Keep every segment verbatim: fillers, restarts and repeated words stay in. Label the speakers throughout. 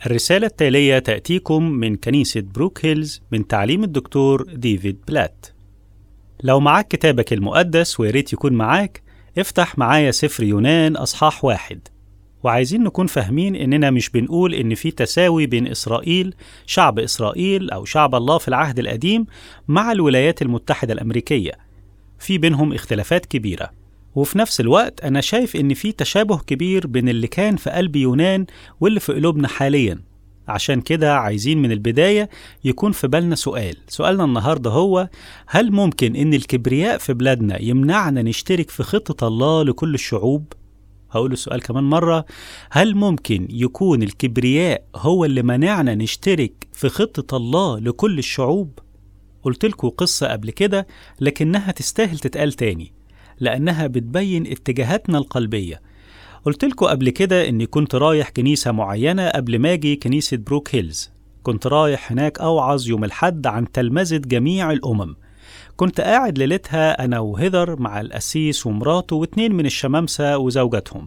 Speaker 1: الرسالة التالية تأتيكم من كنيسة بروك هيلز من تعليم الدكتور ديفيد بلات. لو معاك كتابك المقدس وياريت يكون معاك، افتح معايا سفر يونان أصحاح واحد. وعايزين نكون فاهمين إننا مش بنقول إن في تساوي بين إسرائيل، شعب إسرائيل أو شعب الله في العهد القديم مع الولايات المتحدة الأمريكية. في بينهم اختلافات كبيرة، وفي نفس الوقت أنا شايف إن في تشابه كبير بين اللي كان في قلب يونان واللي في قلوبنا حالياً. عشان كده عايزين من البداية يكون في بالنا سؤال. سؤالنا النهاردة هو: هل ممكن إن الكبرياء في بلادنا يمنعنا نشترك في خطة الله لكل الشعوب؟ هقول السؤال كمان مرة: هل ممكن يكون الكبرياء هو اللي منعنا نشترك في خطة الله لكل الشعوب؟ قلت لكم قصة قبل كده، لكنها تستاهل تتقال تاني لأنها بتبين اتجاهاتنا القلبية. قلت لكم قبل كده إني كنت رايح كنيسة معينة قبل ما أجي كنيسة بروك هيلز. كنت رايح هناك أوعظ يوم الحد عن تلمذة جميع الأمم. كنت قاعد ليلتها أنا وهيدر مع القسيس ومراته واتنين من الشمامسة وزوجاتهم،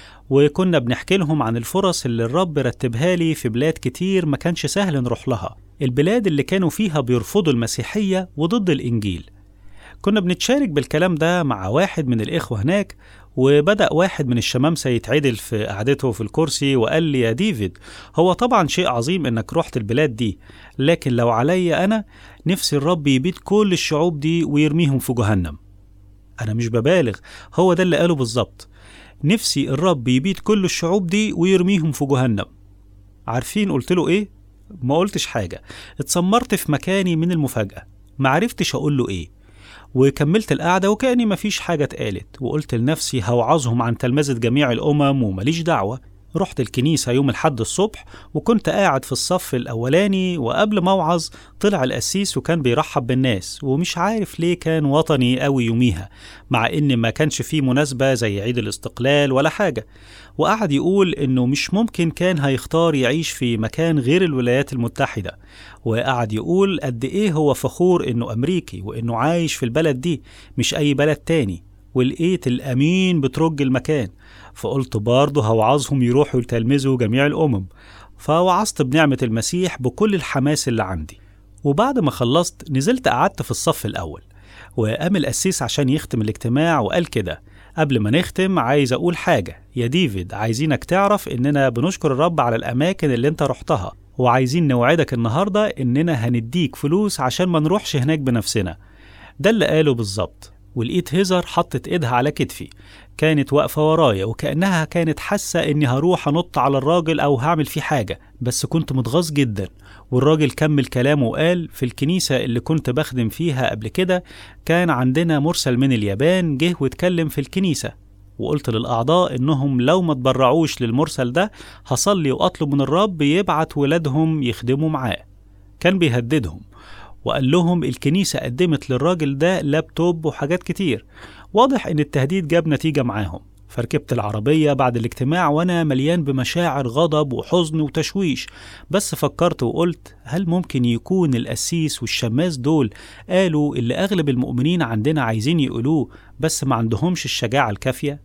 Speaker 1: وكنا بنحكي لهم عن الفرص اللي الرب رتبها لي في بلاد كتير ما كانش سهل نروح لها، البلاد اللي كانوا فيها بيرفضوا المسيحية وضد الإنجيل. كنا بنتشارك بالكلام ده مع واحد من الإخوة هناك، وبدأ واحد من الشمامسة يتعدل في قعدته في الكرسي وقال لي: يا ديفيد، هو طبعا شيء عظيم إنك رحت البلاد دي، لكن لو علي أنا نفسي الرب يبيد كل الشعوب دي ويرميهم في جهنم. أنا مش ببالغ، هو ده اللي قاله بالظبط. نفسي الرب يبيد كل الشعوب دي ويرميهم في جهنم. عارفين قلت له إيه؟ ما قلتش حاجة، اتسمرت في مكاني من المفاجأة، معرفتش أقول له إيه. وكملت القعدة وكأني مفيش حاجة اتقالت، وقلت لنفسي هوعظهم عن تلمذة جميع الأمم ومليش دعوة. رحت الكنيسة يوم الحد الصبح، وكنت قاعد في الصف الأولاني، وقبل ما اوعظ طلع القسيس وكان بيرحب بالناس، ومش عارف ليه كان وطني قوي يوميها، مع إن ما كانش فيه مناسبة زي عيد الاستقلال ولا حاجة. وقعد يقول إنه مش ممكن كان هيختار يعيش في مكان غير الولايات المتحدة، وقعد يقول قد إيه هو فخور إنه أمريكي وإنه عايش في البلد دي مش أي بلد تاني. ولقيت الأمين بترج المكان، فقلت برضه هوعظهم يروحوا يتلمذوا جميع الأمم. فوعظت بنعمة المسيح بكل الحماس اللي عندي. وبعد ما خلصت نزلت قعدت في الصف الأول، وقام القسيس عشان يختم الاجتماع وقال كده: قبل ما نختم عايز أقول حاجة يا ديفيد، عايزينك تعرف إننا بنشكر الرب على الأماكن اللي انت رحتها، وعايزين نوعدك النهاردة إننا هنديك فلوس عشان ما نروحش هناك بنفسنا. ده اللي قاله بالظبط. ولقيت هيزر حطت ايدها على كتفي، كانت واقفة ورايا وكأنها كانت حاسة اني هروح انط على الراجل او هعمل فيه حاجة، بس كنت متغاظ جدا. والراجل كمل كلامه وقال: في الكنيسة اللي كنت بخدم فيها قبل كده كان عندنا مرسل من اليابان جه واتكلم في الكنيسة، وقلت للأعضاء إنهم لو ما تبرعوش للمرسل ده هصلي وأطلب من الرب يبعت ولادهم يخدموا معاه. كان بيهددهم وقال لهم الكنيسة قدمت للراجل ده لابتوب وحاجات كتير. واضح إن التهديد جاب نتيجة معاهم. فركبت العربية بعد الاجتماع وأنا مليان بمشاعر غضب وحزن وتشويش، بس فكرت وقلت: هل ممكن يكون القسيس والشماس دول قالوا اللي أغلب المؤمنين عندنا عايزين يقولوه بس ما عندهمش الشجاعة الكافية؟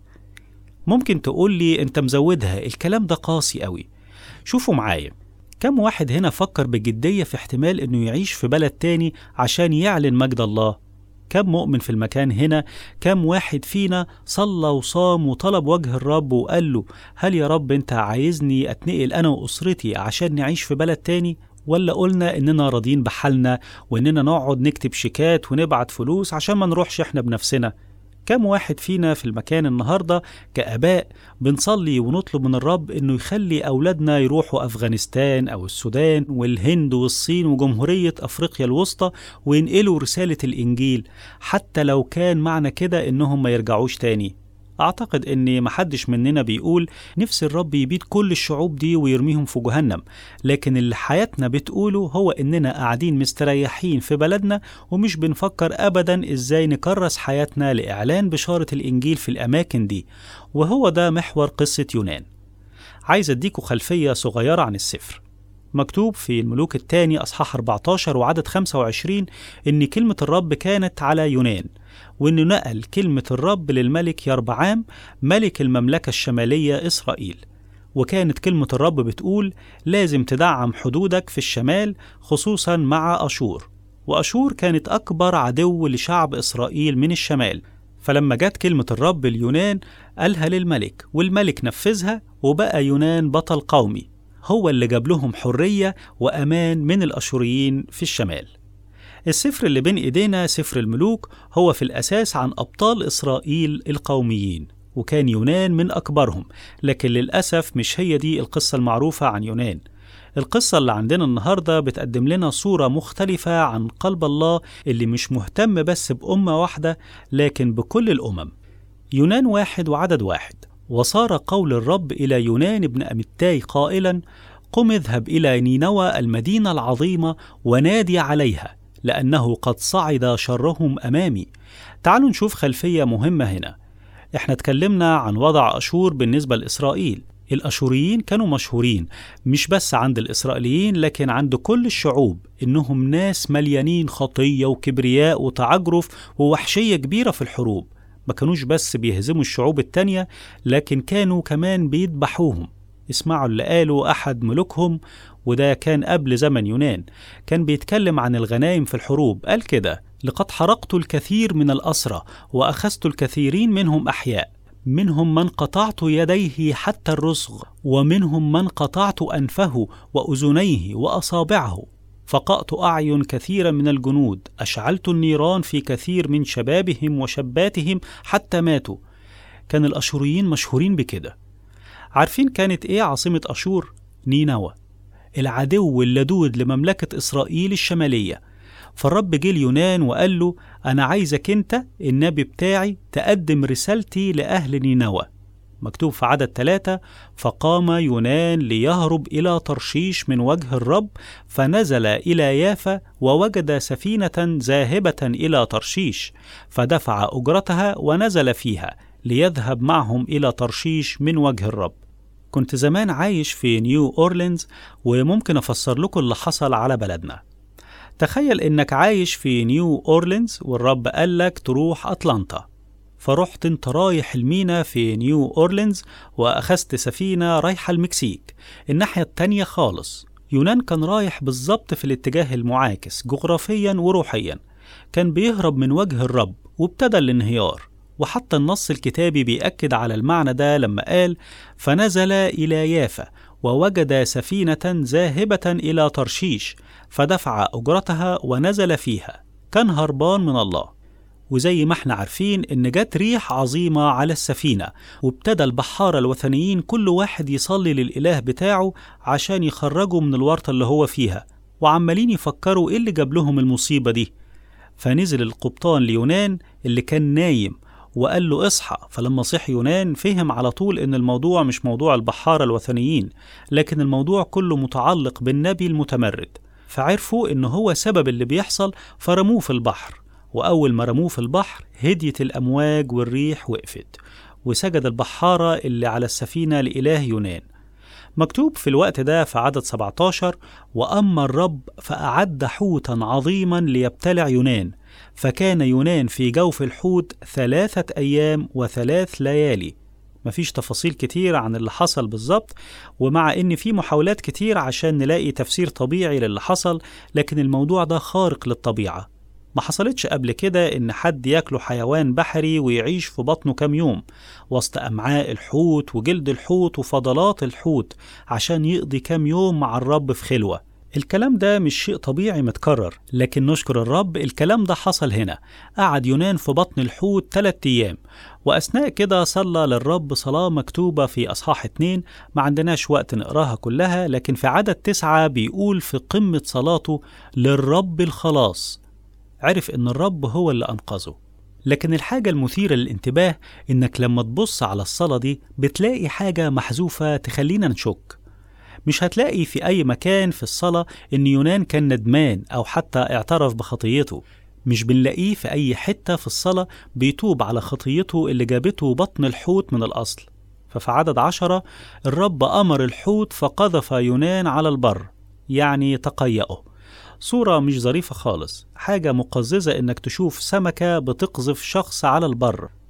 Speaker 1: ممكن تقول لي أنت مزودها، الكلام ده قاسي قوي. شوفوا معايا، كم واحد هنا فكر بجدية في احتمال انه يعيش في بلد تاني عشان يعلن مجد الله؟ كم مؤمن في المكان هنا؟ كم واحد فينا صلى وصام وطلب وجه الرب وقال له: هل يا رب انت عايزني اتنقل انا واسرتي عشان نعيش في بلد تاني؟ ولا قلنا اننا راضيين بحالنا واننا نقعد نكتب شيكات ونبعت فلوس عشان ما نروحش احنا بنفسنا؟ كم واحد فينا في المكان النهاردة كآباء بنصلي ونطلب من الرب إنه يخلي أولادنا يروحوا أفغانستان أو السودان والهند والصين وجمهورية أفريقيا الوسطى وينقلوا رسالة الإنجيل، حتى لو كان معنى كده إنهم ما يرجعوش تاني؟ أعتقد إن محدش مننا بيقول نفس الرب يبيد كل الشعوب دي ويرميهم في جهنم، لكن اللي حياتنا بتقوله هو إننا قاعدين مستريحين في بلدنا ومش بنفكر أبدا إزاي نكرس حياتنا لإعلان بشارة الإنجيل في الأماكن دي. وهو ده محور قصة يونان. عايز أديكوا خلفية صغيرة عن السفر. مكتوب في الملوك الثاني أصحاح أربعة عشر وعدد خمسة وعشرين إن كلمة الرب كانت على يونان، وإنه نقل كلمة الرب للملك يربعام ملك المملكة الشمالية إسرائيل. وكانت كلمة الرب بتقول لازم تدعم حدودك في الشمال خصوصا مع أشور، وأشور كانت أكبر عدو لشعب إسرائيل من الشمال. فلما جت كلمة الرب اليونان قالها للملك، والملك نفذها، وبقى يونان بطل قومي، هو اللي جاب لهم حرية وأمان من الأشوريين في الشمال. السفر اللي بين إيدينا سفر الملوك هو في الأساس عن أبطال إسرائيل القوميين، وكان يونان من أكبرهم، لكن للأسف مش هي دي القصة المعروفة عن يونان. القصة اللي عندنا النهاردة بتقدم لنا صورة مختلفة عن قلب الله اللي مش مهتم بس بأمة واحدة لكن بكل الأمم. يونان واحد وعدد واحد: وصار قول الرب إلى يونان ابن أمتاي قائلا: قم اذهب إلى نينوى المدينة العظيمة ونادي عليها، لأنه قد صعد شرهم أمامي. تعالوا نشوف خلفية مهمة هنا. احنا اتكلمنا عن وضع أشور بالنسبة لإسرائيل. الأشوريين كانوا مشهورين مش بس عند الإسرائيليين لكن عند كل الشعوب إنهم ناس مليانين خطية وكبرياء وتعجرف ووحشية كبيرة في الحروب. ما كانوش بس بيهزموا الشعوب التانية لكن كانوا كمان بيذبحوهم. اسمعوا اللي قالوا أحد ملوكهم، وده كان قبل زمن يونان، كان بيتكلم عن الغنائم في الحروب. قال كده: لقد حرقت الكثير من الأسرى وأخذت الكثيرين منهم أحياء، منهم من قطعت يديه حتى الرسغ، ومنهم من قطعت أنفه وأذنيه وأصابعه. فقأت أعين كثيرا من الجنود، أشعلت النيران في كثير من شبابهم وشباتهم حتى ماتوا. كان الأشوريين مشهورين بكده. عارفين كانت إيه عاصمة أشور؟ نينوى، العدو اللدود لمملكة إسرائيل الشمالية. فالرب جه ليونان وقال له: أنا عايزك أنت النبي بتاعي تقدم رسالتي لأهل نينوى. مكتوب في عدد ثلاثة: فقام يونان ليهرب إلى ترشيش من وجه الرب، فنزل إلى يافا ووجد سفينة ذاهبة إلى ترشيش، فدفع أجرتها ونزل فيها ليذهب معهم إلى ترشيش من وجه الرب. كنت زمان عايش في نيو أورلينز، وممكن أفسر لكم اللي حصل على بلدنا. تخيل إنك عايش في نيو أورلينز والرب قالك تروح أتلانتا، فرحت انت رايح المينا في نيو أورلينز وأخذت سفينة رايحة المكسيك الناحية التانية خالص. يونان كان رايح بالظبط في الاتجاه المعاكس جغرافيا وروحيا، كان بيهرب من وجه الرب وابتدى الانهيار. وحتى النص الكتابي بيأكد على المعنى ده لما قال: فنزل إلى يافا ووجد سفينة ذاهبة إلى ترشيش، فدفع أجرتها ونزل فيها. كان هربان من الله. وزي ما احنا عارفين إن جت ريح عظيمة على السفينة، وابتدى البحارة الوثنيين كل واحد يصلي للإله بتاعه عشان يخرجوا من الورطة اللي هو فيها، وعمالين يفكروا إيه اللي جاب لهم المصيبة دي. فنزل القبطان ليونان اللي كان نايم وقال له: اصحى. فلما صح يونان فهم على طول إن الموضوع مش موضوع البحارة الوثنيين، لكن الموضوع كله متعلق بالنبي المتمرد. فعرفوا إن هو سبب اللي بيحصل، فرموه في البحر. وأول ما رموه في البحر هديت الأمواج والريح وقفت، وسجد البحارة اللي على السفينة لإله يونان. مكتوب في الوقت ده في عدد سبعة عشر: وأما الرب فأعد حوتا عظيما ليبتلع يونان، فكان يونان في جوف الحوت ثلاثة أيام وثلاث ليالي. مفيش تفاصيل كتير عن اللي حصل بالظبط، ومع إن في محاولات كتير عشان نلاقي تفسير طبيعي للي حصل، لكن الموضوع ده خارق للطبيعة. ما حصلتش قبل كده إن حد ياكله حيوان بحري ويعيش في بطنه كام يوم وسط أمعاء الحوت وجلد الحوت وفضلات الحوت عشان يقضي كام يوم مع الرب في خلوة. الكلام ده مش شيء طبيعي متكرر، لكن نشكر الرب الكلام ده حصل هنا. قعد يونان في بطن الحوت ثلاثة أيام، وأثناء كده صلى للرب صلاة مكتوبة في أصحاح اتنين، ما عندناش وقت نقراها كلها، لكن في عدد تسعة بيقول في قمة صلاته: للرب الخلاص. عرف إن الرب هو اللي أنقذه. لكن الحاجة المثيرة للانتباه إنك لما تبص على الصلاة دي بتلاقي حاجة محذوفة تخلينا نشك. مش هتلاقي في أي مكان في الصلاة إن يونان كان ندمان أو حتى اعترف بخطيته. مش بنلاقيه في أي حتة في الصلاة بيتوب على خطيته اللي جابته بطن الحوت من الأصل. ففي عدد عشرة الرب أمر الحوت فقذف يونان على البر، يعني تقيأه. صورة مش ظريفة خالص، حاجة مقززة إنك تشوف سمكة بتقذف شخص على البر.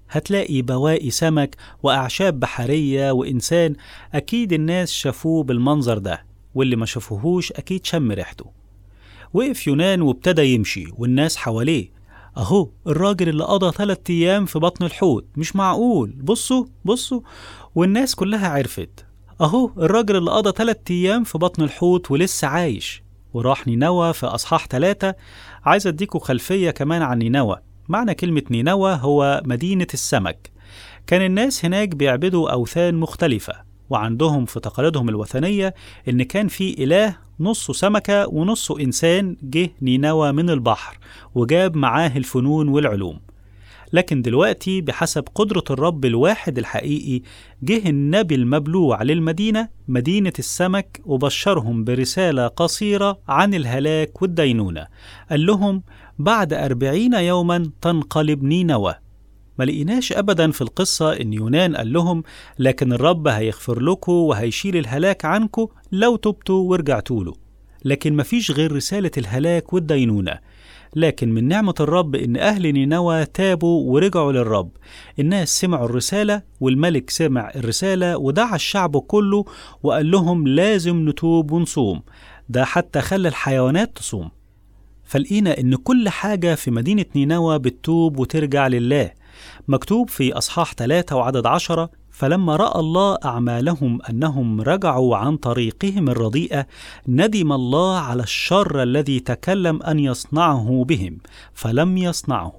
Speaker 1: هتلاقي بواقي سمك وأعشاب بحرية وإنسان، أكيد الناس شافوه بالمنظر ده، واللي ما شافوهوش أكيد شم ريحته. وقف يونان وابتدى يمشي والناس حواليه. أهو الراجل اللي قضى ثلاثة أيام في بطن الحوت، مش معقول، بصوا بصوا. والناس كلها عرفت، أهو الراجل اللي قضى ثلاثة أيام في بطن الحوت ولسه عايش. وراح نينوى في أصحاح ثلاثة. عايز أديكوا خلفية كمان عن نينوى. معنى كلمة نينوى هو مدينة السمك. كان الناس هناك بيعبدوا أوثان مختلفة، وعندهم في تقاليدهم الوثنية إن كان في إله نصه سمكة ونصه إنسان جه نينوى من البحر وجاب معاه الفنون والعلوم. لكن دلوقتي بحسب قدرة الرب الواحد الحقيقي جه النبي المبلوع للمدينة، مدينة السمك، وبشرهم برسالة قصيرة عن الهلاك والدينونة. قال لهم بعد أربعين يوما تنقلب نينوى. ما لقيناش أبدا في القصة إن يونان قال لهم لكن الرب هيغفر لكم وهيشيل الهلاك عنكم لو تبتوا ورجعتوا له. لكن مفيش غير رسالة الهلاك والدينونة. لكن من نعمة الرب إن أهل نينوى تابوا ورجعوا للرب. الناس سمعوا الرسالة والملك سمع الرسالة ودعا الشعب كله وقال لهم لازم نتوب ونصوم. ده حتى خلى الحيوانات تصوم. فلقينا إن كل حاجة في مدينة نينوى بتتوب وترجع لله. مكتوب في أصحاح ثلاثة وعدد عشرة: فلما رأى الله أعمالهم أنهم رجعوا عن طريقهم الرديئة ندم الله على الشر الذي تكلم أن يصنعه بهم فلم يصنعه.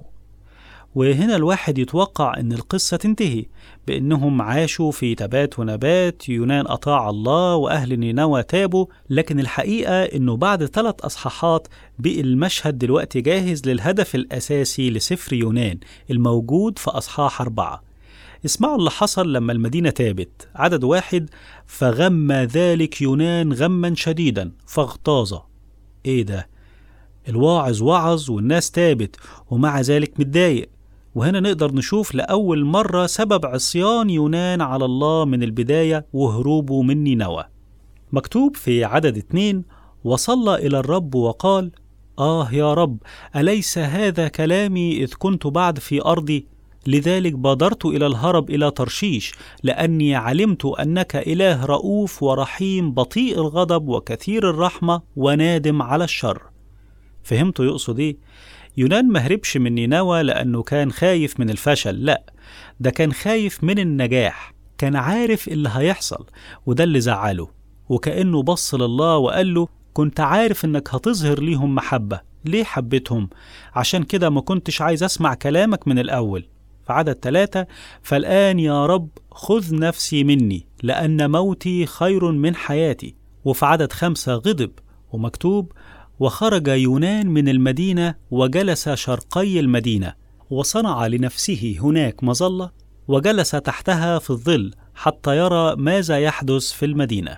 Speaker 1: وهنا الواحد يتوقع أن القصة تنتهي بأنهم عاشوا في تبات ونبات، يونان أطاع الله وأهل نينوى تابوا. لكن الحقيقة أنه بعد ثلاث أصحاحات بقى المشهد دلوقتي جاهز للهدف الأساسي لسفر يونان الموجود في أصحاح أربعة. اسمعوا اللي حصل لما المدينة تابت. عدد واحد: فغم ذلك يونان غما شديدا فاغتاظ. ايه ده؟ الواعظ وعظ والناس تابت ومع ذلك متضايق. وهنا نقدر نشوف لأول مرة سبب عصيان يونان على الله من البداية وهروبه من نينوى. مكتوب في عدد اتنين: وصلى إلى الرب وقال: آه يا رب، أليس هذا كلامي إذ كنت بعد في أرضي؟ لذلك بادرت إلى الهرب إلى ترشيش، لأني علمت أنك إله رؤوف ورحيم بطيء الغضب وكثير الرحمة ونادم على الشر. فهمتوا يقصد إيه؟ يونان ما هربش من نينوى لأنه كان خايف من الفشل، لا، ده كان خايف من النجاح. كان عارف اللي هيحصل وده اللي زعله، وكأنه بص لله وقال له: كنت عارف إنك هتظهر ليهم محبة، ليه حبيتهم؟ عشان كده ما كنتش عايز أسمع كلامك من الأول. في عدد ثلاثة: فالآن يا رب خذ نفسي مني لأن موتي خير من حياتي. وفي عدد خمسة غضب، ومكتوب: وخرج يونان من المدينة وجلس شرقي المدينة وصنع لنفسه هناك مظلة وجلس تحتها في الظل حتى يرى ماذا يحدث في المدينة.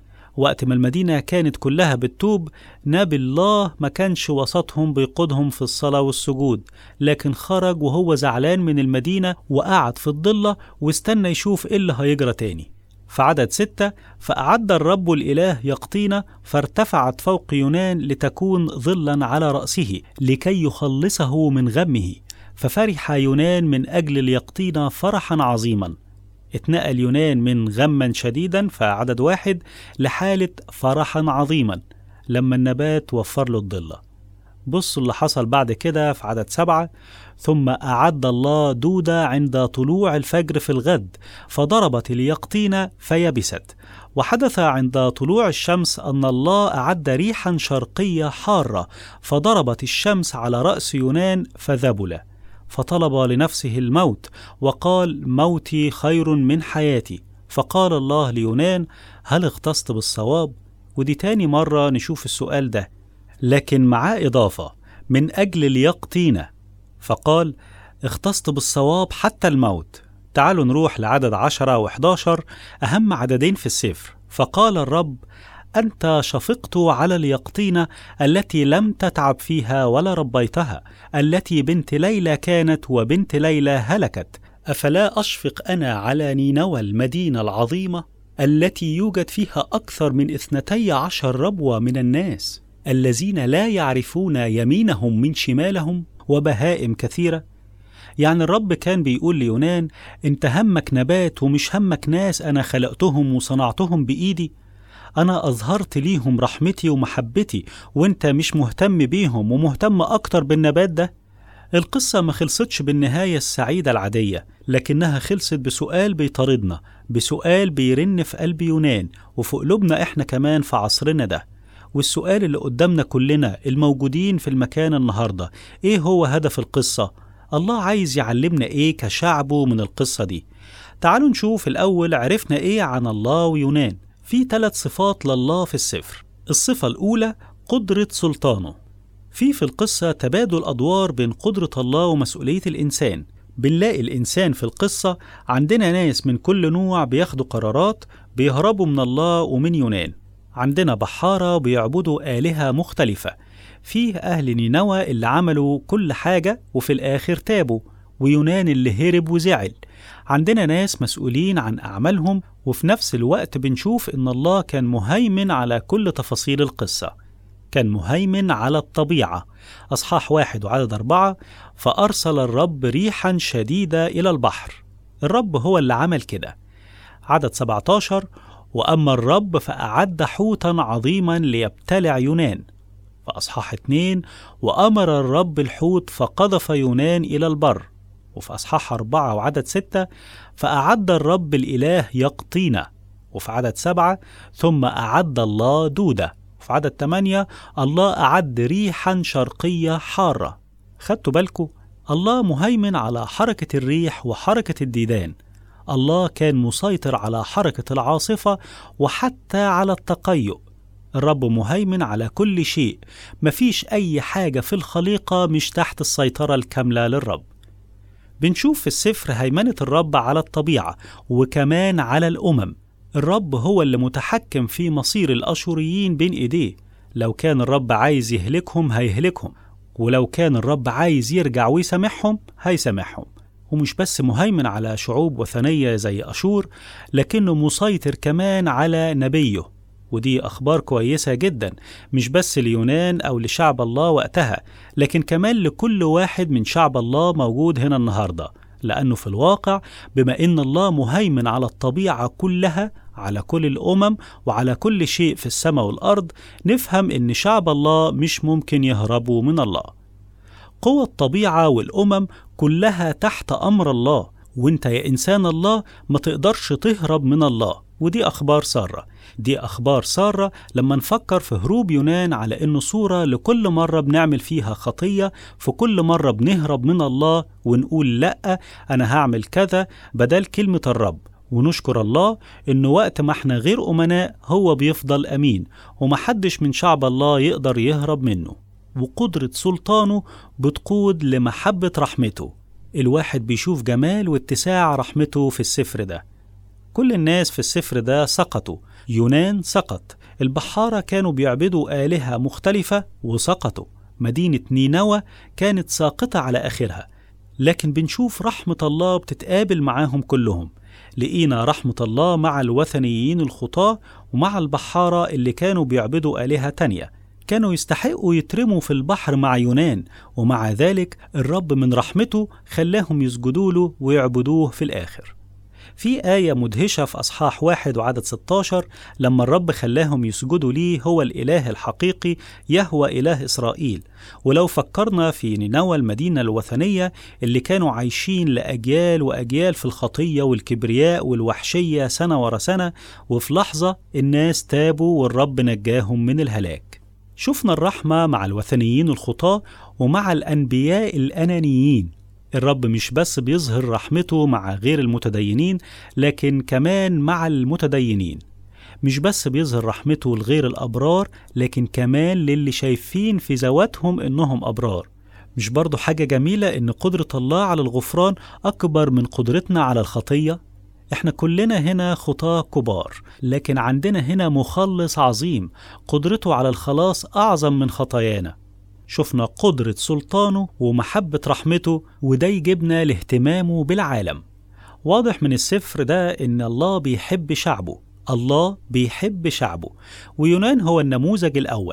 Speaker 1: وقت ما المدينة كانت كلها بتتوب، نبي الله ما كانش وسطهم بيقودهم في الصلاة والسجود، لكن خرج وهو زعلان من المدينة وقعد في الضلة واستنى يشوف إيه اللي هيجرى تاني. في عدد ستة: فأعد الرب الإله يقطينة فارتفعت فوق يونان لتكون ظلا على رأسه لكي يخلصه من غمه، ففرح يونان من أجل اليقطينة فرحا عظيما. اتنقل يونان من غما شديدا في عدد واحد لحالة فرحا عظيما لما النبات وفر له الضلة. بصوا اللي حصل بعد كده في عدد سبعة: ثم أعد الله دودة عند طلوع الفجر في الغد فضربت اليقطينة فيبست. وحدث عند طلوع الشمس أن الله أعد ريحا شرقية حارة فضربت الشمس على رأس يونان فذبل، فطلب لنفسه الموت وقال: موتي خير من حياتي. فقال الله ليونان: هل اغتصت بالصواب؟ ودي تاني مرة نشوف السؤال ده، لكن معاه إضافة: من أجل اليقطينة. فقال: اغتصت بالصواب حتى الموت. تعالوا نروح لعدد عشرة وحداشر، أهم عددين في السفر. فقال الرب: أنت شفقت على اليقطينة التي لم تتعب فيها ولا ربيتها، التي بنت ليلى كانت وبنت ليلى هلكت. أفلا أشفق أنا على نينوى المدينة العظيمة التي يوجد فيها أكثر من اثنتي عشر ربوة من الناس الذين لا يعرفون يمينهم من شمالهم وبهائم كثيرة؟ يعني الرب كان بيقول ليونان: انت همك نبات ومش همك ناس أنا خلقتهم وصنعتهم بإيدي؟ أنا أظهرت ليهم رحمتي ومحبتي وانت مش مهتم بيهم ومهتم أكتر بالنبات ده؟ القصة ما خلصتش بالنهاية السعيدة العادية، لكنها خلصت بسؤال بيطاردنا، بسؤال بيرن في قلب يونان وفي قلوبنا إحنا كمان في عصرنا ده. والسؤال اللي قدامنا كلنا الموجودين في المكان النهاردة: إيه هو هدف القصة؟ الله عايز يعلمنا إيه كشعبه من القصة دي؟ تعالوا نشوف الأول عرفنا إيه عن الله ويونان. في ثلاث صفات لله في السفر. الصفة الأولى قدرة سلطانه. في في القصة تبادل أدوار بين قدرة الله ومسؤولية الإنسان. بنلاقي الإنسان في القصة عندنا ناس من كل نوع بياخدوا قرارات بيهربوا من الله ومن يونان. عندنا بحارة بيعبدوا آلهة مختلفة. فيه أهل نينوى اللي عملوا كل حاجة وفي الآخر تابوا، ويونان اللي هرب وزعل. عندنا ناس مسؤولين عن أعمالهم، وفي نفس الوقت بنشوف إن الله كان مهيمن على كل تفاصيل القصة. كان مهيمن على الطبيعة. أصحاح واحد وعدد أربعة: فأرسل الرب ريحا شديدة إلى البحر. الرب هو اللي عمل كده. عدد سبعة عشر: وأما الرب فأعد حوتا عظيما ليبتلع يونان. فأصحاح اتنين: وأمر الرب الحوت فقذف يونان إلى البر. وفي أصحاح أربعة وعدد ستة: فأعد الرب الإله يقطينة. وفي عدد سبعة: ثم أعد الله دودة. في عدد ثمانية: الله أعد ريحا شرقية حارة. خدتوا بالكم؟ الله مهيمن على حركة الريح وحركة الديدان. الله كان مسيطر على حركة العاصفة وحتى على التقيؤ. الرب مهيمن على كل شيء، مفيش أي حاجة في الخليقة مش تحت السيطرة الكاملة للرب. بنشوف في السفر هيمنة الرب على الطبيعة وكمان على الأمم. الرب هو اللي متحكم في مصير الأشوريين بين إيديه. لو كان الرب عايز يهلكهم هيهلكهم، ولو كان الرب عايز يرجع ويسامحهم هيسامحهم. ومش بس مهيمن على شعوب وثنية زي أشور، لكنه مسيطر كمان على نبيه. ودي أخبار كويسة جدا، مش بس ليونان أو لشعب الله وقتها، لكن كمان لكل واحد من شعب الله موجود هنا النهاردة. لأنه في الواقع بما إن الله مهيمن على الطبيعة كلها، على كل الأمم وعلى كل شيء في السماء والأرض، نفهم إن شعب الله مش ممكن يهربوا من الله. قوى الطبيعة والأمم كلها تحت أمر الله، وانت يا إنسان الله ما تقدرش تهرب من الله. ودي أخبار سارة. دي أخبار سارة لما نفكر في هروب يونان على إنه صورة لكل مرة بنعمل فيها خطية، في كل مرة بنهرب من الله ونقول لأ أنا هعمل كذا بدل كلمة الرب، ونشكر الله إنه وقت ما احنا غير أمناء هو بيفضل أمين ومحدش من شعب الله يقدر يهرب منه. وقدرة سلطانه بتقود لمحبة رحمته. الواحد بيشوف جمال واتساع رحمته في السفر ده. كل الناس في السفر ده سقطوا. يونان سقط، البحارة كانوا بيعبدوا آلهة مختلفة وسقطوا، مدينة نينوى كانت ساقطة على آخرها. لكن بنشوف رحمة الله بتتقابل معاهم كلهم. لقينا رحمة الله مع الوثنيين الخطاة ومع البحارة اللي كانوا بيعبدوا آلهة تانية، كانوا يستحقوا يترموا في البحر مع يونان، ومع ذلك الرب من رحمته خلاهم يسجدوا له ويعبدوه في الآخر. في آية مدهشة في أصحاح واحد وعدد ستة عشر لما الرب خلاهم يسجدوا ليه هو الإله الحقيقي يهوى إله إسرائيل. ولو فكرنا في نينوى المدينة الوثنية اللي كانوا عايشين لأجيال وأجيال في الخطية والكبرياء والوحشية سنة ورا سنة، وفي لحظة الناس تابوا والرب نجاهم من الهلاك. شفنا الرحمة مع الوثنيين الخطاة ومع الأنبياء الأنانيين. الرب مش بس بيظهر رحمته مع غير المتدينين، لكن كمان مع المتدينين. مش بس بيظهر رحمته لغير الأبرار، لكن كمان للي شايفين في ذواتهم إنهم أبرار. مش برضو حاجة جميلة إن قدرة الله على الغفران أكبر من قدرتنا على الخطية؟ إحنا كلنا هنا خطاة كبار، لكن عندنا هنا مخلص عظيم قدرته على الخلاص أعظم من خطايانا. شفنا قدرة سلطانه ومحبة رحمته، وده يجيبنا لاهتمامه بالعالم. واضح من السفر ده إن الله بيحب شعبه. الله بيحب شعبه، ويونان هو النموذج الأول.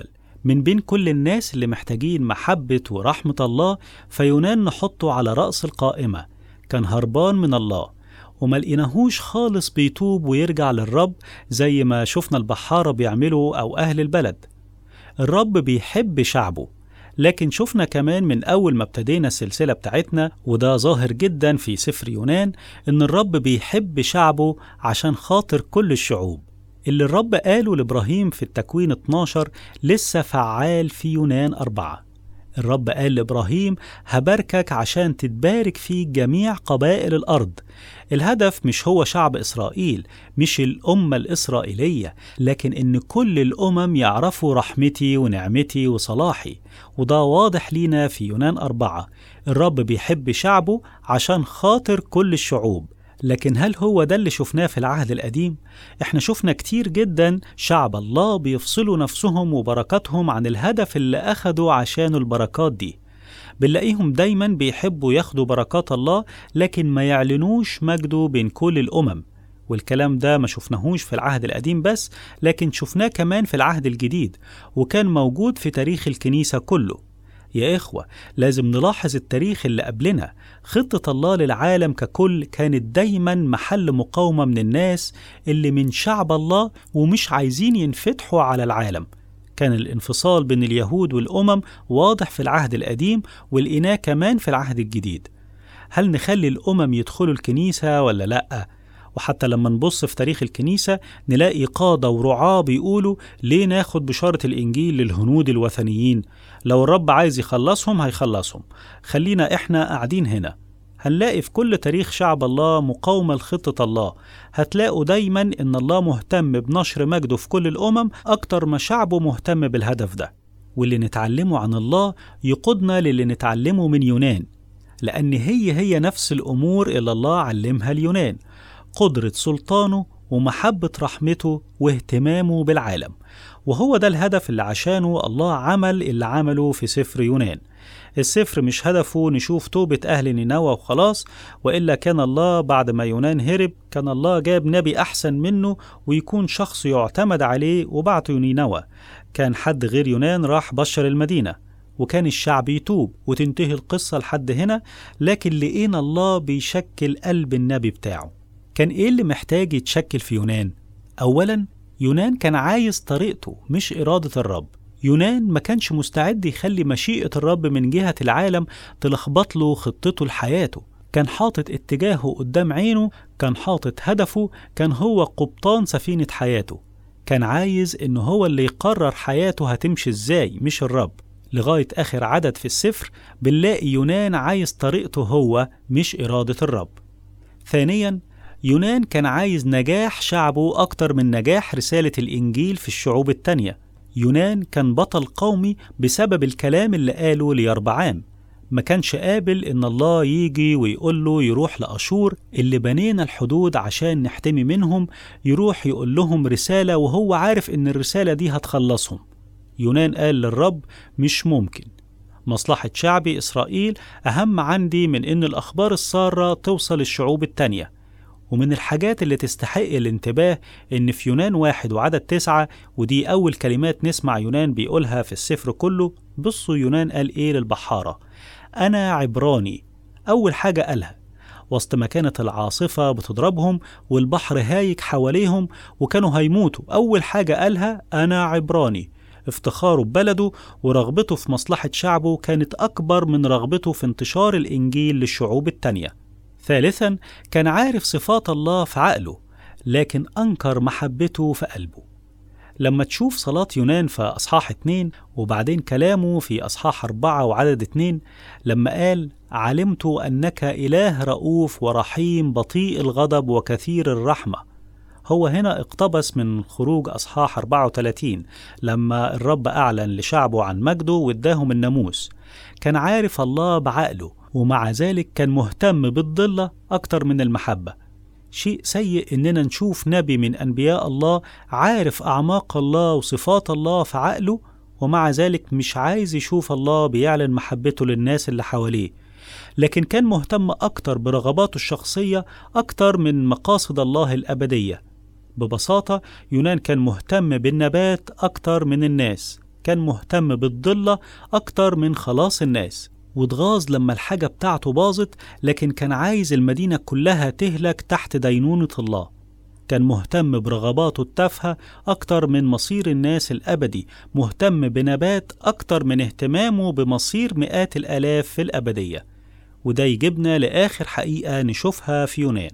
Speaker 1: من بين كل الناس اللي محتاجين محبة ورحمة الله، فيونان نحطه على رأس القائمة. كان هربان من الله وما لقيناهوش خالص بيتوب ويرجع للرب زي ما شفنا البحارة بيعملوا أو أهل البلد. الرب بيحب شعبه، لكن شفنا كمان من أول ما ابتدينا السلسلة بتاعتنا، وده ظاهر جدا في سفر يونان، إن الرب بيحب شعبه عشان خاطر كل الشعوب. اللي الرب قاله لإبراهيم في التكوين اتناشر لسه فعال في يونان أربعة. الرب قال لإبراهيم: هباركك عشان تتبارك فيك جميع قبائل الأرض. الهدف مش هو شعب إسرائيل، مش الأمة الإسرائيلية، لكن إن كل الأمم يعرفوا رحمتي ونعمتي وصلاحي. وده واضح لينا في يونان أربعة. الرب بيحب شعبه عشان خاطر كل الشعوب. لكن هل هو ده اللي شفناه في العهد القديم؟ احنا شفنا كتير جدا شعب الله بيفصلوا نفسهم وبركاتهم عن الهدف اللي أخدوا عشانه البركات دي. بنلاقيهم دايما بيحبوا ياخدوا بركات الله، لكن ما يعلنوش مجده بين كل الأمم. والكلام ده ما شفناهوش في العهد القديم بس، لكن شفناه كمان في العهد الجديد، وكان موجود في تاريخ الكنيسة كله. يا إخوة، لازم نلاحظ التاريخ اللي قبلنا. خطة الله للعالم ككل كانت دايما محل مقاومة من الناس اللي من شعب الله ومش عايزين ينفتحوا على العالم. كان الانفصال بين اليهود والأمم واضح في العهد القديم، والإناء كمان في العهد الجديد. هل نخلي الأمم يدخلوا الكنيسة ولا لأ؟ وحتى لما نبص في تاريخ الكنيسة نلاقي قادة ورعاة بيقولوا: ليه ناخد بشارة الإنجيل للهنود الوثنيين؟ لو الرب عايز يخلصهم هيخلصهم، خلينا إحنا قاعدين هنا. هنلاقي في كل تاريخ شعب الله مقاومة لخطة الله. هتلاقوا دايما إن الله مهتم بنشر مجده في كل الأمم أكتر ما شعبه مهتم بالهدف ده. واللي نتعلمه عن الله يقودنا للي نتعلمه من يونان، لأن هي هي نفس الأمور اللي الله علمها اليونان: قدرة سلطانه ومحبة رحمته واهتمامه بالعالم. وهو ده الهدف اللي عشانه الله عمل اللي عمله في سفر يونان. السفر مش هدفه نشوف توبة أهل نينوى وخلاص، وإلا كان الله بعد ما يونان هرب كان الله جاب نبي أحسن منه ويكون شخص يعتمد عليه وبعته نينوى. كان حد غير يونان راح بشر المدينة وكان الشعب يتوب وتنتهي القصة لحد هنا. لكن لقينا الله بيشكل قلب النبي بتاعه. كان إيه اللي محتاج يتشكل في يونان؟ أولاً، يونان كان عايز طريقته مش إرادة الرب. يونان ما كانش مستعد يخلي مشيئة الرب من جهة العالم تلخبط له خطته لحياته. كان حاطط اتجاهه قدام عينه، كان حاطط هدفه، كان هو قبطان سفينة حياته. كان عايز إنه هو اللي يقرر حياته هتمشي إزاي، مش الرب. لغاية آخر عدد في السفر بنلاقي يونان عايز طريقته هو مش إرادة الرب. ثانياً، يونان كان عايز نجاح شعبه أكتر من نجاح رسالة الإنجيل في الشعوب التانية. يونان كان بطل قومي بسبب الكلام اللي قاله ليربعام. ما كانش قابل إن الله يجي ويقول له يروح لأشور اللي بنينا الحدود عشان نحتمي منهم، يروح يقول لهم رسالة وهو عارف إن الرسالة دي هتخلصهم. يونان قال للرب: مش ممكن، مصلحة شعبي إسرائيل أهم عندي من إن الأخبار السارة توصل الشعوب التانية. ومن الحاجات اللي تستحق الانتباه إن في يونان واحد وعدد تسعة، ودي أول كلمات نسمع يونان بيقولها في السفر كله. بصوا يونان قال إيه للبحارة: أنا عبراني. أول حاجة قالها وسط ما كانت العاصفة بتضربهم والبحر هايج حواليهم وكانوا هيموتوا، أول حاجة قالها: أنا عبراني. افتخاره ببلده ورغبته في مصلحة شعبه كانت أكبر من رغبته في انتشار الإنجيل للشعوب التانية. ثالثاً، كان عارف صفات الله في عقله، لكن أنكر محبته في قلبه. لما تشوف صلاة يونان في أصحاح اتنين وبعدين كلامه في أصحاح أربعة وعدد اتنين لما قال: علمت أنك إله رؤوف ورحيم بطيء الغضب وكثير الرحمة. هو هنا اقتبس من خروج أصحاح أربعة وثلاثين لما الرب أعلن لشعبه عن مجده واداهم الناموس. كان عارف الله بعقله، ومع ذلك كان مهتم بالضلة أكتر من المحبة. شيء سيء إننا نشوف نبي من أنبياء الله عارف أعماق الله وصفات الله في عقله، ومع ذلك مش عايز يشوف الله بيعلن محبته للناس اللي حواليه. لكن كان مهتم أكتر برغباته الشخصية أكتر من مقاصد الله الأبدية. ببساطة، يونان كان مهتم بالنبات أكتر من الناس. كان مهتم بالضلة أكتر من خلاص الناس، واتغاظ لما الحاجة بتاعته باظت، لكن كان عايز المدينة كلها تهلك تحت دينونة الله. كان مهتم برغباته التافهة أكتر من مصير الناس الأبدي، مهتم بنبات أكتر من اهتمامه بمصير مئات الآلاف في الأبدية. وده يجيبنا لآخر حقيقة نشوفها في يونان،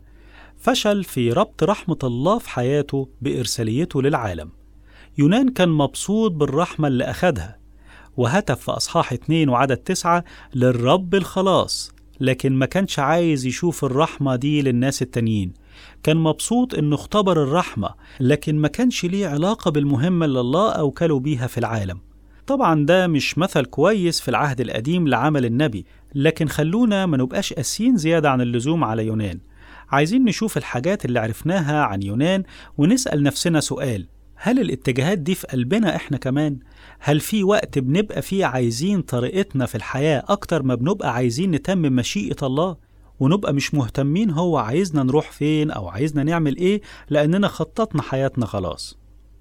Speaker 1: فشل في ربط رحمة الله في حياته بإرساليته للعالم. يونان كان مبسوط بالرحمة اللي أخدها، وهتف في أصحاح اتنين وعدد تسعة للرب الخلاص، لكن ما كانش عايز يشوف الرحمة دي للناس التانيين. كان مبسوط إنه اختبر الرحمة، لكن ما كانش ليه علاقة بالمهمة اللي الله أوكله بيها في العالم. طبعا ده مش مثل كويس في العهد القديم لعمل النبي، لكن خلونا ما نبقاش قاسيين زيادة عن اللزوم على يونان. عايزين نشوف الحاجات اللي عرفناها عن يونان ونسأل نفسنا سؤال: هل الاتجاهات دي في قلبنا إحنا كمان؟ هل في وقت بنبقى فيه عايزين طريقتنا في الحياة أكتر ما بنبقى عايزين نتمم مشيئة الله، ونبقى مش مهتمين هو عايزنا نروح فين أو عايزنا نعمل إيه لأننا خططنا حياتنا خلاص؟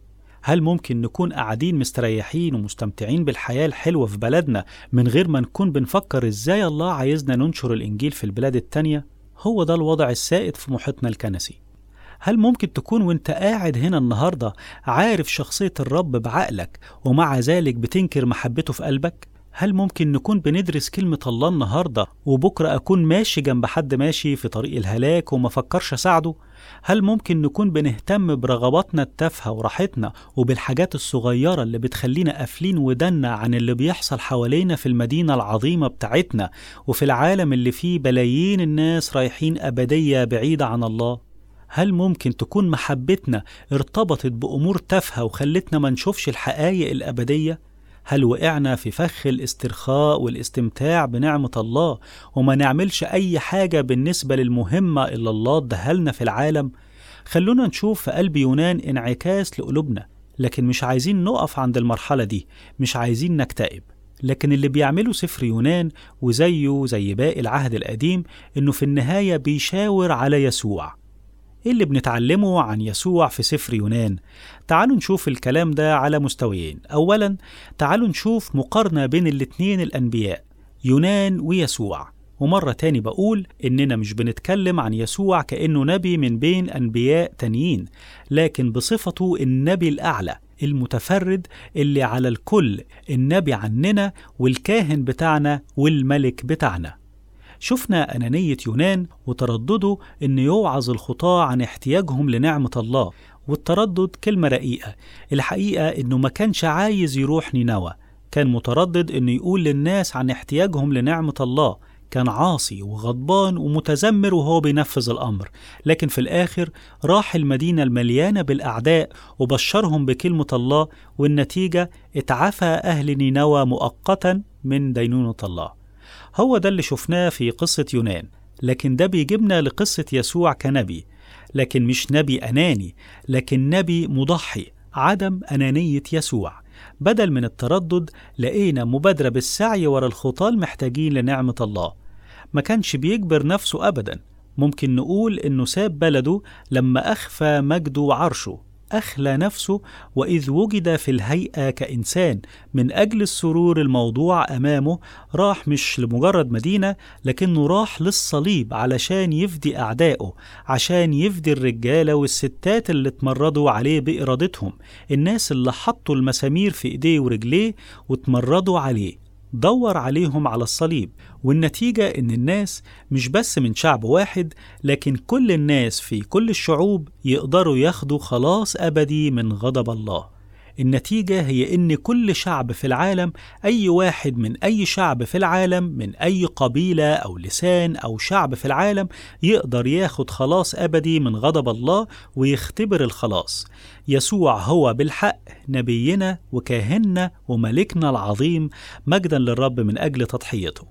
Speaker 1: هل ممكن نكون قاعدين مستريحين ومستمتعين بالحياة الحلوة في بلدنا من غير ما نكون بنفكر إزاي الله عايزنا ننشر الإنجيل في البلاد التانية؟ هو ده الوضع السائد في محيطنا الكنسي. هل ممكن تكون وانت قاعد هنا النهاردة عارف شخصية الرب بعقلك ومع ذلك بتنكر محبته في قلبك؟ هل ممكن نكون بندرس كلمة الله النهاردة وبكرة أكون ماشي جنب حد ماشي في طريق الهلاك وما فكرش أساعده؟ هل ممكن نكون بنهتم برغباتنا التافهة وراحتنا وبالحاجات الصغيرة اللي بتخلينا قافلين ودنا عن اللي بيحصل حوالينا في المدينة العظيمة بتاعتنا وفي العالم اللي فيه بلايين الناس رايحين أبدية بعيدة عن الله؟ هل ممكن تكون محبتنا ارتبطت بأمور تافهة وخلتنا ما نشوفش الحقائق الأبدية؟ هل وقعنا في فخ الاسترخاء والاستمتاع بنعمة الله وما نعملش أي حاجة بالنسبة للمهمة اللي الله ادهلنا في العالم؟ خلونا نشوف في قلب يونان انعكاس لقلوبنا، لكن مش عايزين نقف عند المرحلة دي، مش عايزين نكتئب. لكن اللي بيعمله سفر يونان وزيه زي باقي العهد القديم إنه في النهاية بيشاور على يسوع. إيه اللي بنتعلمه عن يسوع في سفر يونان؟ تعالوا نشوف الكلام ده على مستويين. أولا تعالوا نشوف مقارنة بين الاتنين الأنبياء، يونان ويسوع. ومرة تاني بقول إننا مش بنتكلم عن يسوع كأنه نبي من بين أنبياء تانيين، لكن بصفته النبي الأعلى المتفرد اللي على الكل، النبي عننا والكاهن بتاعنا والملك بتاعنا. شفنا أنانية يونان وتردده إن يوعظ الخطاة عن احتياجهم لنعمة الله، والتردد كلمة رقيقة. الحقيقة إنه ما كانش عايز يروح نينوى، كان متردد إنه يقول للناس عن احتياجهم لنعمة الله. كان عاصي وغضبان ومتذمر وهو بينفذ الأمر، لكن في الآخر راح المدينة المليانة بالأعداء وبشرهم بكلمة الله، والنتيجة اتعافى أهل نينوى مؤقتا من دينونة الله. هو ده اللي شفناه في قصة يونان، لكن ده بيجيبنا لقصة يسوع كنبي، لكن مش نبي أناني، لكن نبي مضحي. عدم أنانية يسوع، بدل من التردد لقينا مبادرة بالسعي ورا الخطاة المحتاجين لنعمة الله. ما كانش بيجبر نفسه أبدا. ممكن نقول إنه ساب بلده لما أخفى مجده وعرشه، أخلى نفسه، وإذ وجد في الهيئة كإنسان من أجل السرور الموضوع أمامه راح مش لمجرد مدينة، لكنه راح للصليب علشان يفدي أعدائه، عشان يفدي الرجالة والستات اللي اتمردوا عليه بإرادتهم، الناس اللي حطوا المسامير في إيديه ورجليه واتمردوا عليه. دور عليهم على الصليب، والنتيجة إن الناس مش بس من شعب واحد، لكن كل الناس في كل الشعوب يقدروا ياخدوا خلاص أبدي من غضب الله. النتيجة هي إن كل شعب في العالم، أي واحد من أي شعب في العالم، من أي قبيلة أو لسان أو شعب في العالم، يقدر ياخد خلاص أبدي من غضب الله ويختبر الخلاص. يسوع هو بالحق نبينا وكاهننا وملكنا العظيم، مجدا للرب من أجل تضحيته.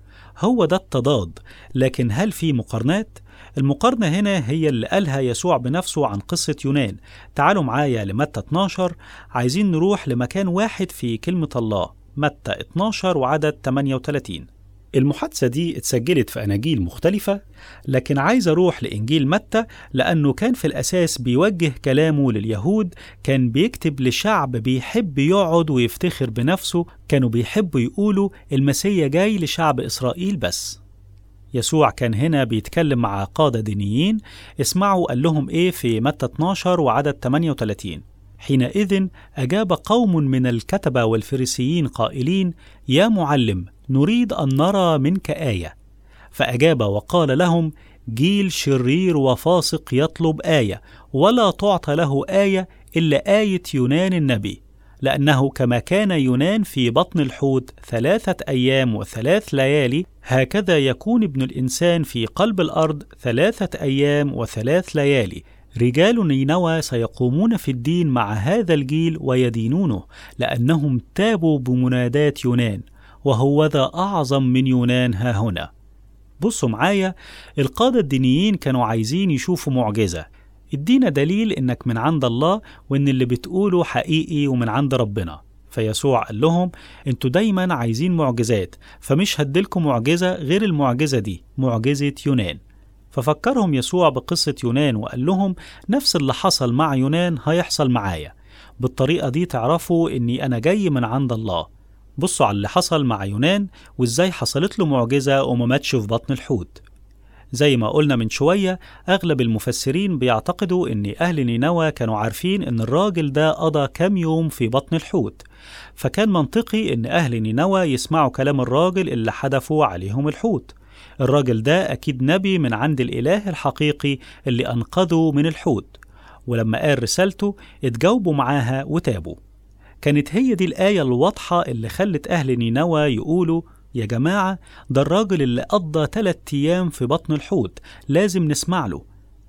Speaker 1: هو ده التضاد. لكن هل في مقارنات؟ المقارنة هنا هي اللي قالها يسوع بنفسه عن قصة يونان. تعالوا معايا لمتى اتناشر، عايزين نروح لمكان واحد في كلمة الله، متى اتناشر وعدد تمانية وتلاتين. المحادثة دي اتسجلت في أناجيل مختلفة، لكن عايز أروح لإنجيل متى لأنه كان في الأساس بيوجه كلامه لليهود، كان بيكتب لشعب بيحب يقعد ويفتخر بنفسه، كانوا بيحبوا يقولوا المسيح جاي لشعب إسرائيل بس. يسوع كان هنا بيتكلم مع قادة دينيين. اسمعوا قال لهم إيه في متى اتناشر وعدد ثمانية وثلاثين: حينئذ أجاب قوم من الكتبة والفريسيين قائلين: يا معلم، نريد أن نرى منك آية. فأجاب وقال لهم: جيل شرير وفاسق يطلب آية، ولا تعطى له آية إلا آية يونان النبي، لأنه كما كان يونان في بطن الحوت ثلاثة أيام وثلاث ليالي، هكذا يكون ابن الإنسان في قلب الأرض ثلاثة أيام وثلاث ليالي. رجال نينوى سيقومون في الدين مع هذا الجيل ويدينونه، لأنهم تابوا بمنادات يونان، وهو ذا أعظم من يونان ها هنا. بصوا معايا، القادة الدينيين كانوا عايزين يشوفوا معجزة، ادينا دليل إنك من عند الله وإن اللي بتقوله حقيقي ومن عند ربنا. فيسوع قال لهم: انتوا دايما عايزين معجزات، فمش هدلكم معجزة غير المعجزة دي، معجزة يونان. ففكرهم يسوع بقصة يونان وقال لهم نفس اللي حصل مع يونان هيحصل معايا. بالطريقة دي تعرفوا إني أنا جاي من عند الله. بصوا على اللي حصل مع يونان وإزاي حصلت له معجزة وما ماتش في بطن الحوت. زي ما قلنا من شوية، أغلب المفسرين بيعتقدوا إن أهل نينوى كانوا عارفين إن الراجل ده قضى كام يوم في بطن الحوت، فكان منطقي إن أهل نينوى يسمعوا كلام الراجل اللي حدفوا عليهم الحوت. الراجل ده أكيد نبي من عند الإله الحقيقي اللي أنقذه من الحوت، ولما قال رسالته اتجاوبوا معاها وتابوا. كانت هي دي الآية الواضحة اللي خلت أهل نينوى يقولوا: يا جماعة، ده الراجل اللي قضى ثلاث أيام في بطن الحوت، لازم نسمع له.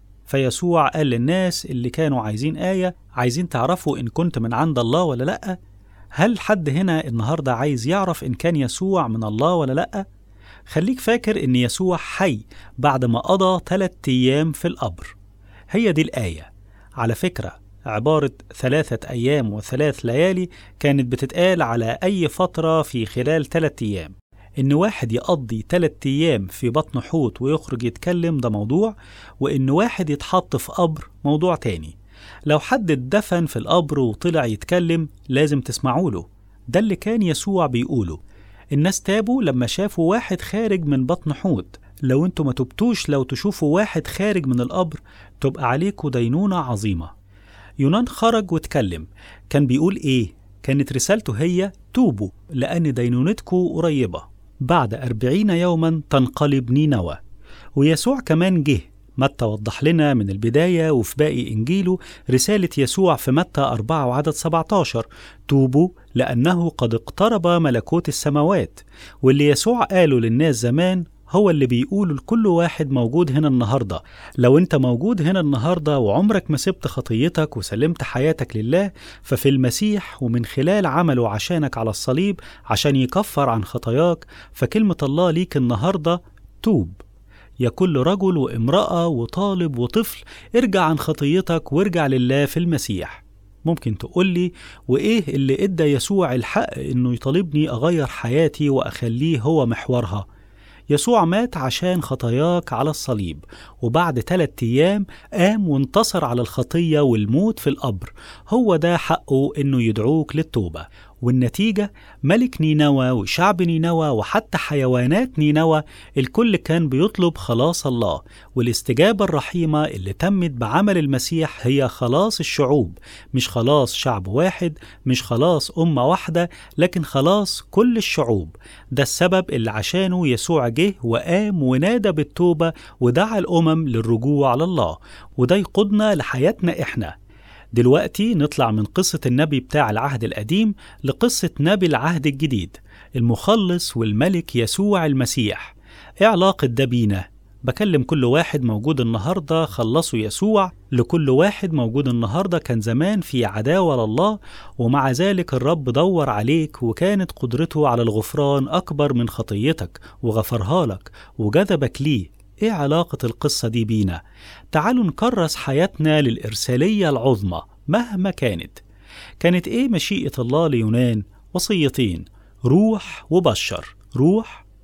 Speaker 1: فيسوع قال للناس اللي كانوا عايزين آية: عايزين تعرفوا إن كنت من عند الله ولا لأ؟ هل حد هنا النهاردة عايز يعرف إن كان يسوع من الله ولا لأ؟ خليك فاكر إن يسوع حي بعد ما قضى ثلاث أيام في القبر. هي دي الآية. على فكرة، عبارة ثلاثة أيام وثلاث ليالي كانت بتتقال على أي فترة في خلال ثلاث أيام. إن واحد يقضي ثلاث أيام في بطن حوت ويخرج يتكلم ده موضوع، وإن واحد يتحط في قبر موضوع تاني. لو حد اتدفن في القبر وطلع يتكلم لازم تسمعوا له. ده اللي كان يسوع بيقوله. الناس تابوا لما شافوا واحد خارج من بطن حوت. لو انتوا ما تبتوش لو تشوفوا واحد خارج من القبر تبقى عليكوا دينونة عظيمة. يونان خرج واتكلم، كان بيقول ايه؟ كانت رسالته هي: توبوا لأن دينونتكوا قريبة، بعد أربعين يوما تنقلب نينوى. ويسوع كمان جه. متى وضح لنا من البداية وفي باقي إنجيله رسالة يسوع في متى أربعة وعدد سبعة عشر: توبوا لأنه قد اقترب ملكوت السماوات. واللي يسوع قاله للناس زمان هو اللي بيقوله لكل واحد موجود هنا النهاردة. لو انت موجود هنا النهاردة وعمرك ما سبت خطيتك وسلمت حياتك لله، ففي المسيح ومن خلال عمله عشانك على الصليب عشان يكفر عن خطاياك، فكلمة الله ليك النهاردة: توب يا كل رجل وامرأة وطالب وطفل، ارجع عن خطيتك وارجع لله في المسيح. ممكن تقولي: وإيه اللي إدى يسوع الحق إنه يطالبني أغير حياتي وأخليه هو محورها؟ يسوع مات عشان خطاياك على الصليب، وبعد ثلاثة أيام قام وانتصر على الخطية والموت في القبر. هو ده حقه إنه يدعوك للتوبة. والنتيجة ملك نينوى وشعب نينوى وحتى حيوانات نينوى الكل كان بيطلب خلاص الله. والاستجابة الرحيمة اللي تمت بعمل المسيح هي خلاص الشعوب، مش خلاص شعب واحد، مش خلاص أمة واحدة، لكن خلاص كل الشعوب. ده السبب اللي عشانه يسوع جه وقام ونادى بالتوبة ودعا الأمم للرجوع على الله. وده يقودنا لحياتنا إحنا. دلوقتي نطلع من قصة النبي بتاع العهد القديم لقصة نبي العهد الجديد، المخلص والملك يسوع المسيح. ايه علاقة ده بينا؟ بكلم كل واحد موجود النهاردة خلصوا يسوع، لكل واحد موجود النهاردة كان زمان في عداوة لله، ومع ذلك الرب دور عليك وكانت قدرته على الغفران أكبر من خطيتك وغفرها لك وجذبك ليه. ايه علاقة القصة دي بينا؟ تعالوا نكرس حياتنا للإرسالية العظمى مهما كانت. كانت ايه مشيئة الله ليونان؟ وصيتين: روح وبشر، روح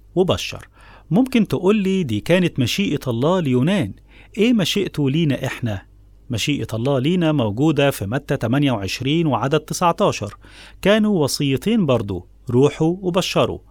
Speaker 1: وبشر. ممكن تقولي دي كانت مشيئة الله ليونان، إيه مشيئته لينا إحنا؟ مشيئة الله لينا موجودة في متى ثمانية وعشرين وعدد تسعة عشر، كانوا وصيتين برضو، روحوا وبشروا،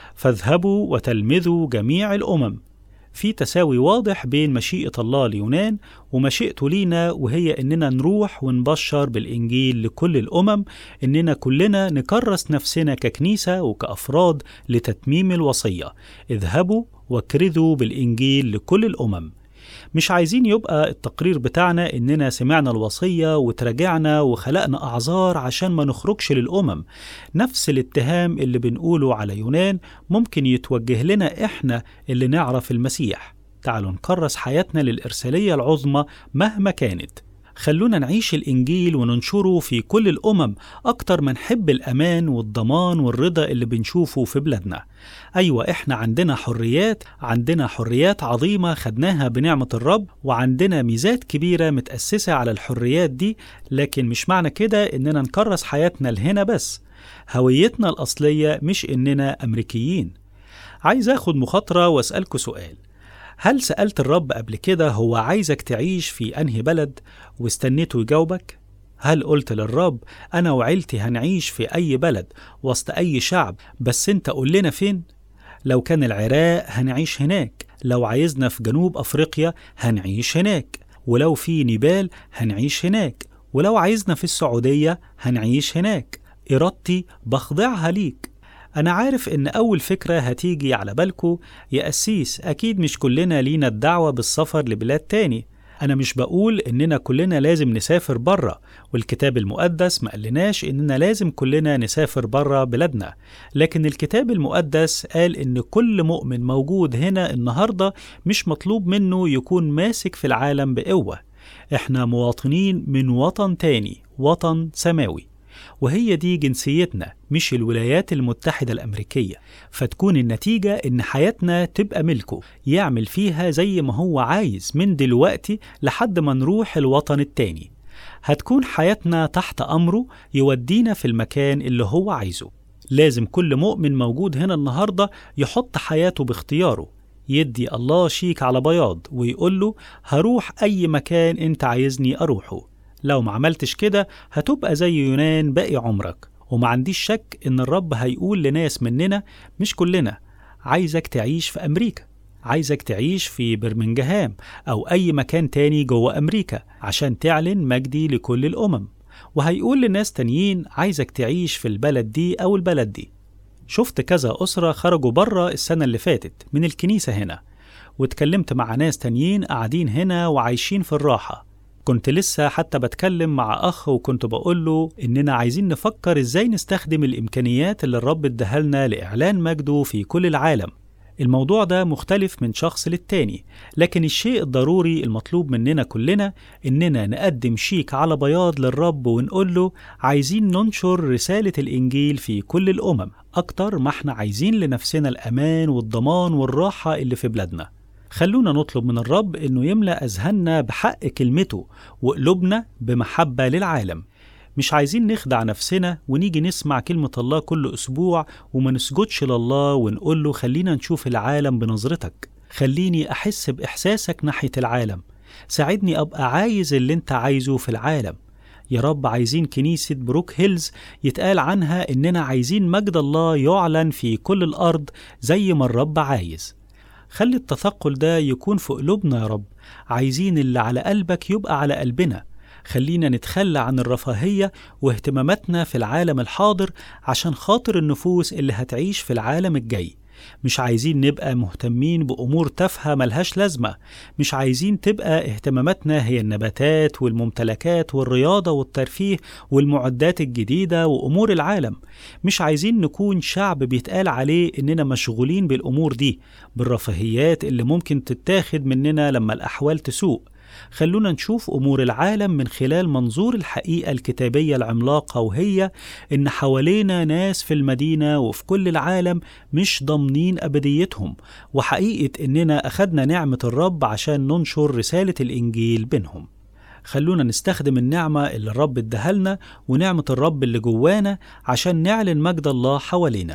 Speaker 1: فاذهبوا وتلمذوا جميع الأمم. في تساوي واضح بين مشيئة الله ليونان ومشيئته لينا، وهي إننا نروح ونبشر بالإنجيل لكل الأمم، إننا كلنا نكرس نفسنا ككنيسة وكأفراد لتتميم الوصية، اذهبوا واكرزوا بالإنجيل لكل الأمم. مش عايزين يبقى التقرير بتاعنا إننا سمعنا الوصية وتراجعنا وخلقنا أعذار عشان ما نخرجش للأمم. نفس الاتهام اللي بنقوله على يونان ممكن يتوجه لنا إحنا اللي نعرف المسيح. تعالوا نكرس حياتنا للإرسالية العظمى مهما كانت. خلونا نعيش الإنجيل وننشره في كل الأمم أكتر ما نحب الأمان والضمان والرضا اللي بنشوفه في بلادنا. أيوة، إحنا عندنا حريات، عندنا حريات عظيمة خدناها بنعمة الرب، وعندنا ميزات كبيرة متأسسة على الحريات دي، لكن مش معنى كده إننا نكرس حياتنا لهنا بس. هويتنا الأصلية مش إننا أمريكيين. عايز أخد مخاطرة وأسألكوا سؤال. هل سألت الرب قبل كده هو عايزك تعيش في أنهي بلد واستنيته يجاوبك؟ هل قلت للرب أنا وعيلتي هنعيش في أي بلد وسط أي شعب، بس أنت قول لنا فين؟ لو كان العراق هنعيش هناك، لو عايزنا في جنوب أفريقيا هنعيش هناك، ولو في نيبال هنعيش هناك، ولو عايزنا في السعودية هنعيش هناك. إرادتي بخضعها ليك. أنا عارف إن أول فكرة هتيجي على بالكو يا قسيس، أكيد مش كلنا لينا الدعوة بالسفر لبلاد تاني. أنا مش بقول إننا كلنا لازم نسافر برا، والكتاب المقدس ما قالناش إننا لازم كلنا نسافر برا بلادنا، لكن الكتاب المقدس قال إن كل مؤمن موجود هنا النهاردة مش مطلوب منه يكون ماسك في العالم بقوة. إحنا مواطنين من وطن تاني، وطن سماوي، وهي دي جنسيتنا مش الولايات المتحدة الأمريكية. فتكون النتيجة إن حياتنا تبقى ملكه، يعمل فيها زي ما هو عايز من دلوقتي لحد ما نروح الوطن التاني. هتكون حياتنا تحت أمره، يودينا في المكان اللي هو عايزه. لازم كل مؤمن موجود هنا النهاردة يحط حياته باختياره، يدي الله شيك على بياض ويقول له هروح أي مكان أنت عايزني أروحه. لو ما عملتش كده هتبقى زي يونان باقي عمرك. وما عنديش شك إن الرب هيقول لناس مننا، مش كلنا، عايزك تعيش في أمريكا، عايزك تعيش في برمنجهام أو أي مكان تاني جوه أمريكا عشان تعلن مجدي لكل الأمم. وهيقول لناس تانيين عايزك تعيش في البلد دي أو البلد دي. شفت كذا أسرة خرجوا برا السنة اللي فاتت من الكنيسة هنا، واتكلمت مع ناس تانيين قاعدين هنا وعايشين في الراحة. كنت لسه حتى بتكلم مع أخ وكنت بقوله إننا عايزين نفكر إزاي نستخدم الإمكانيات اللي الرب ادهلنا لإعلان مجده في كل العالم. الموضوع ده مختلف من شخص للتاني، لكن الشيء الضروري المطلوب مننا كلنا إننا نقدم شيك على بياض للرب ونقوله عايزين ننشر رسالة الإنجيل في كل الأمم أكتر ما احنا عايزين لنفسنا الأمان والضمان والراحة اللي في بلادنا. خلونا نطلب من الرب إنه يملأ أذهاننا بحق كلمته وقلوبنا بمحبة للعالم. مش عايزين نخدع نفسنا ونيجي نسمع كلمة الله كل أسبوع وما نسجدش لله ونقول له خلينا نشوف العالم بنظرتك، خليني أحس بإحساسك ناحية العالم، ساعدني أبقى عايز اللي انت عايزه في العالم. يا رب عايزين كنيسة بروك هيلز يتقال عنها إننا عايزين مجد الله يعلن في كل الأرض زي ما الرب عايز. خلي التثقل ده يكون في قلوبنا يا رب، عايزين اللي على قلبك يبقى على قلبنا. خلينا نتخلى عن الرفاهية واهتماماتنا في العالم الحاضر عشان خاطر النفوس اللي هتعيش في العالم الجاي. مش عايزين نبقى مهتمين بأمور تافهة ملهاش لازمة، مش عايزين تبقى اهتماماتنا هي النباتات والممتلكات والرياضة والترفيه والمعدات الجديدة وأمور العالم. مش عايزين نكون شعب بيتقال عليه إننا مشغولين بالأمور دي، بالرفاهيات اللي ممكن تتاخد مننا لما الأحوال تسوء. خلونا نشوف أمور العالم من خلال منظور الحقيقة الكتابية العملاقة، وهي إن حوالينا ناس في المدينة وفي كل العالم مش ضامنين أبديتهم، وحقيقة إننا أخدنا نعمة الرب عشان ننشر رسالة الإنجيل بينهم. خلونا نستخدم النعمة اللي الرب ادهلنا ونعمة الرب اللي جوانا عشان نعلن مجد الله حوالينا.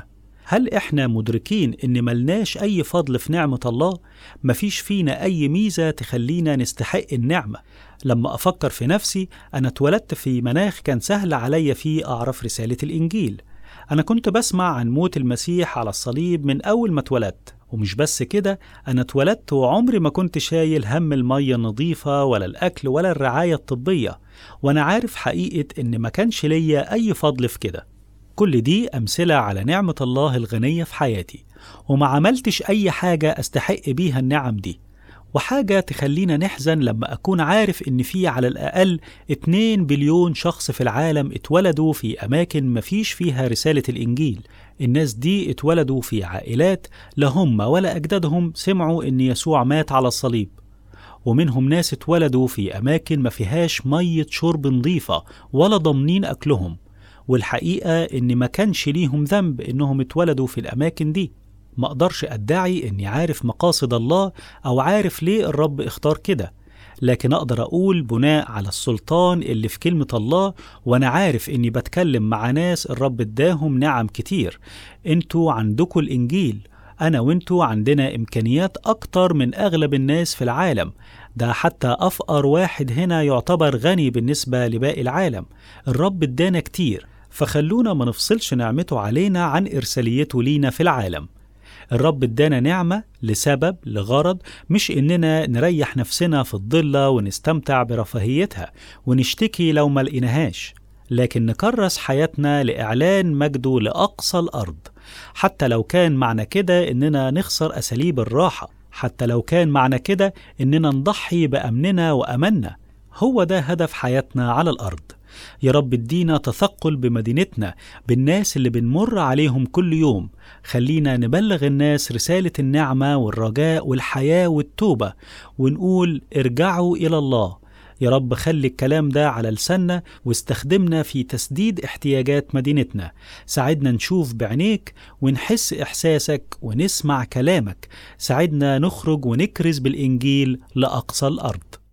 Speaker 1: هل إحنا مدركين إن ملناش أي فضل في نعمة الله؟ مفيش فينا أي ميزة تخلينا نستحق النعمة. لما أفكر في نفسي، أنا اتولدت في مناخ كان سهل عليا فيه أعرف رسالة الإنجيل. أنا كنت بسمع عن موت المسيح على الصليب من أول ما اتولدت، ومش بس كده، أنا اتولدت وعمري ما كنت شايل هم المية النظيفة ولا الأكل ولا الرعاية الطبية، وأنا عارف حقيقة إن ما كانش ليا أي فضل في كده. كل دي أمثلة على نعمة الله الغنية في حياتي، وما عملتش أي حاجة أستحق بيها النعم دي. وحاجة تخلينا نحزن لما أكون عارف إن في على الأقل اتنين بليون شخص في العالم اتولدوا في أماكن مفيش فيها رسالة الإنجيل. الناس دي اتولدوا في عائلات لا هم ولا أجدادهم سمعوا إن يسوع مات على الصليب، ومنهم ناس اتولدوا في أماكن ما فيهاش مية شرب نظيفة ولا ضامنين أكلهم، والحقيقة إن ما كانش ليهم ذنب إنهم اتولدوا في الأماكن دي. ما أقدرش أدعي إني عارف مقاصد الله أو عارف ليه الرب اختار كده، لكن أقدر أقول بناء على السلطان اللي في كلمة الله، وأنا عارف إني بتكلم مع ناس الرب اداهم نعم كتير. انتوا عندكوا الإنجيل، أنا وانتوا عندنا إمكانيات أكتر من أغلب الناس في العالم. ده حتى أفقر واحد هنا يعتبر غني بالنسبة لباقي العالم. الرب ادانا كتير، فخلونا ما نفصلش نعمته علينا عن إرساليته لينا في العالم. الرب ادانا نعمة لسبب لغرض، مش إننا نريح نفسنا في الضلة ونستمتع برفاهيتها ونشتكي لو ما لقيناهاش، لكن نكرس حياتنا لإعلان مجده لأقصى الأرض، حتى لو كان معنى كده إننا نخسر أساليب الراحة، حتى لو كان معنى كده إننا نضحي بأمننا وأمننا. هو ده هدف حياتنا على الأرض. يا رب ادينا تثقل بمدينتنا، بالناس اللي بنمر عليهم كل يوم. خلينا نبلغ الناس رسالة النعمة والرجاء والحياة والتوبة، ونقول ارجعوا إلى الله. يا رب خلي الكلام ده على لساننا، واستخدمنا في تسديد احتياجات مدينتنا. ساعدنا نشوف بعينيك ونحس إحساسك ونسمع كلامك. ساعدنا نخرج ونكرز بالإنجيل لأقصى الأرض.